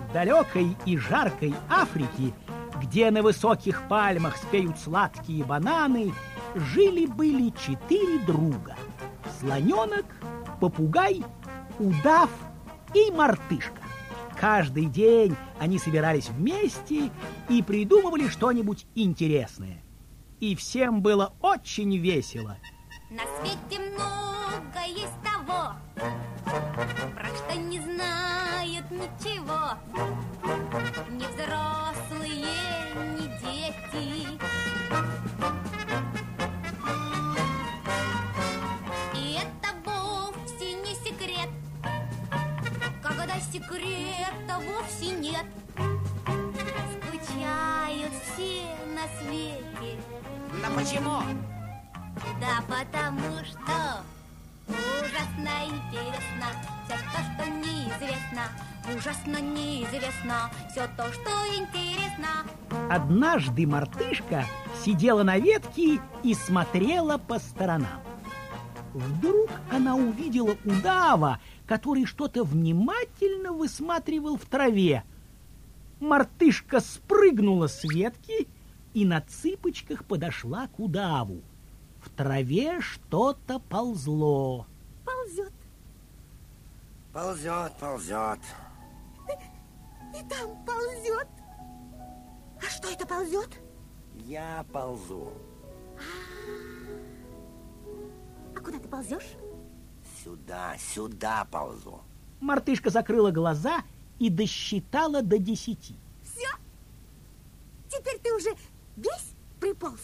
В далекой и жаркой Африке, где на высоких пальмах спеют сладкие бананы, жили-были 4 друга: слоненок, попугай, удав и мартышка. Каждый день они собирались вместе и придумывали что-нибудь интересное. И всем было очень весело. На свете много есть того, про что не знают ничего ни взрослые, ни дети. И это вовсе не секрет, когда секрета вовсе нет. Скучают все на свете. Да почему? Да потому что ужасно интересно все то, что неизвестно. Ужасно неизвестно все то, что интересно. Однажды мартышка сидела на ветке и смотрела по сторонам. Вдруг она увидела удава, который что-то внимательно высматривал в траве. Мартышка спрыгнула с ветки и на цыпочках подошла к удаву. В траве что-то ползло. Ползет. Ползет, ползет. И там ползет. А что это ползет? Я ползу. А куда ты ползешь? Сюда, сюда ползу. Мартышка закрыла глаза и досчитала до 10. Все? Теперь ты уже весь приполз?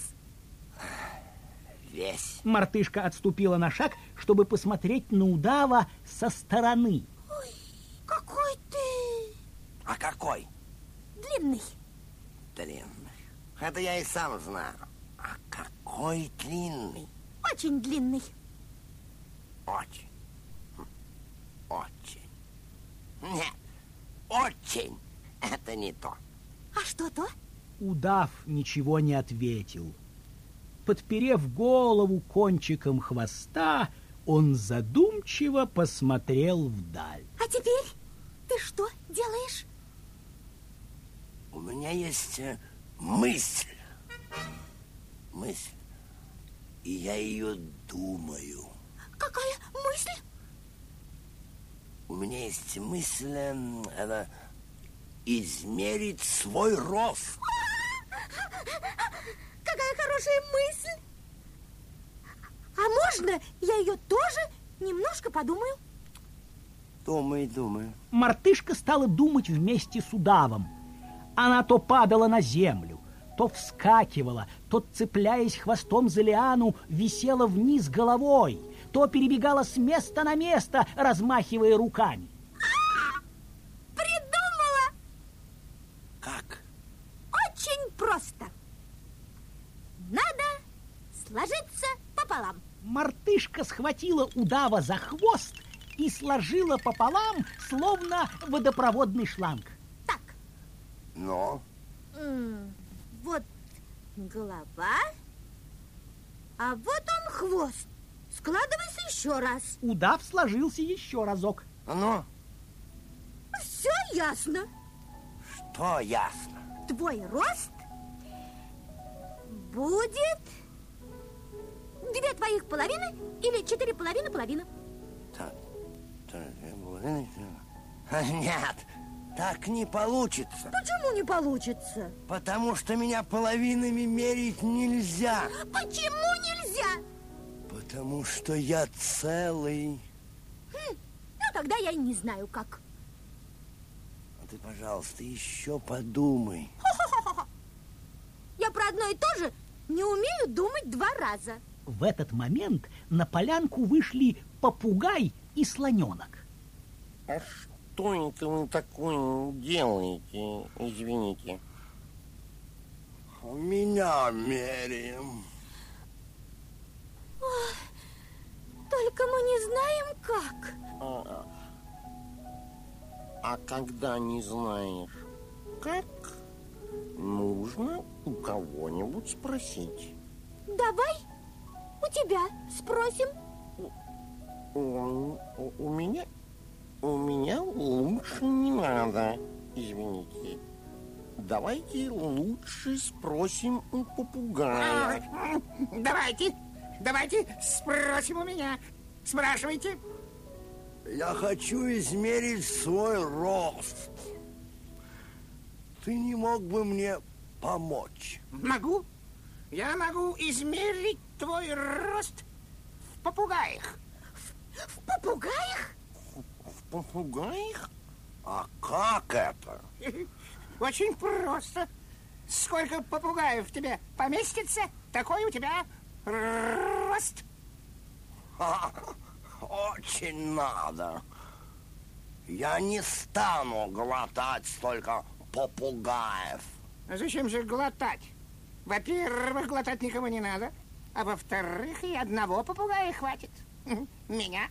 Весь. Мартышка отступила на шаг, чтобы посмотреть на удава со стороны. Ой, какой ты А какой? длинный. Длинный. Это я и сам знаю. А какой длинный? Очень длинный. Очень. Очень. Нет, очень. Это не то. А что то? Удав ничего не ответил. Подперев голову кончиком хвоста, он задумчиво посмотрел вдаль. А теперь ты что делаешь? У меня есть мысль. Мысль. И я ее думаю. Какая мысль? У меня есть мысль это измерить свой рост. Какая хорошая мысль! А можно я ее тоже немножко подумаю? Думай, думай. Мартышка стала думать вместе с удавом. Она то падала на землю, то вскакивала, то, цепляясь хвостом за лиану, висела вниз головой, то перебегала с места на место, размахивая руками. Придумала! Как? Очень просто. Надо сложиться пополам. Мартышка схватила удава за хвост и сложила пополам, словно водопроводный шланг. Так, Но вот голова, а вот он хвост. Складывайся еще раз. Удав сложился еще разок. ну, Все ясно. что ясно? Твой рост будет 2 твоих половины или 4 половины. Так, нет, так не получится. Почему не получится? Потому что меня половинами мерить нельзя. Почему нельзя? Потому что я целый. Ну, тогда я и не знаю, как. А ты, пожалуйста, еще подумай. Я про одно и то же не умею думать 2 раза. В этот момент на полянку вышли попугай и слоненок. А что это вы такое делаете, извините? Меня меряем. Только мы не знаем, как. А когда не знаешь, как, нужно у кого-нибудь спросить. Давай у тебя спросим. У меня лучше не надо. извините, давайте лучше спросим у попугая. Давайте спросим у меня. Спрашивайте. Я хочу измерить свой рост. Ты не мог бы мне помочь? Могу. Я могу измерить твой рост в попугаях. В попугаях? В попугаях? А как это? Очень просто. Сколько попугаев в тебе поместится, такой у тебя рост. Очень надо. Я не стану глотать столько попугаев. А зачем же глотать? Во-первых, глотать никому не надо. А во-вторых, и одного попугая хватит. Меня.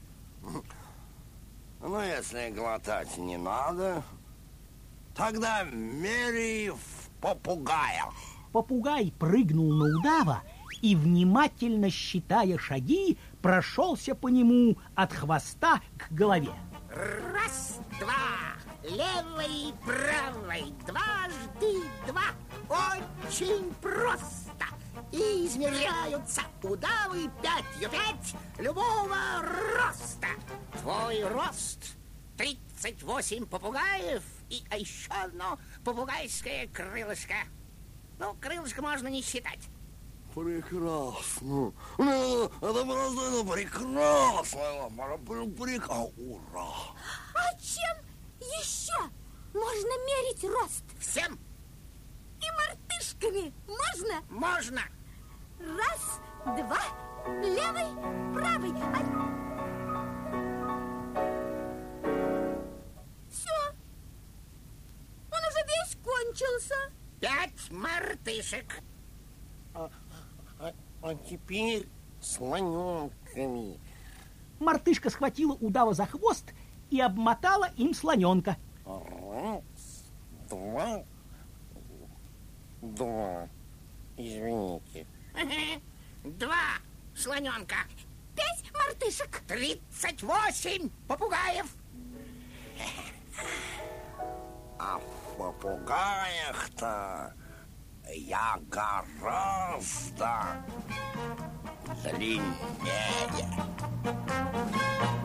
Ну, если глотать не надо, тогда меряй в попугаях. Попугай прыгнул на удава и, внимательно считая шаги, прошелся по нему от хвоста к голове. Раз, два, левой, правой, дважды два. Очень просто. И измеряются удавы 5 любого роста. Твой рост 38 попугаев и еще одно попугайское крылышко. Ну, крылышко можно не считать. Прекрасно. Это просто прекрасно. Ура. А чем еще можно мерить рост? Всем И мартышками можно? можно. Раз, два, левый, правый. Все. Он уже весь кончился. 5 мартышек. А теперь слоненками. Мартышка схватила удава за хвост и обмотала им слоненка. Раз, два. Извините. 2 слоненка. 5 мартышек. 38 попугаев. А в попугаях-то я гораздо длиннее.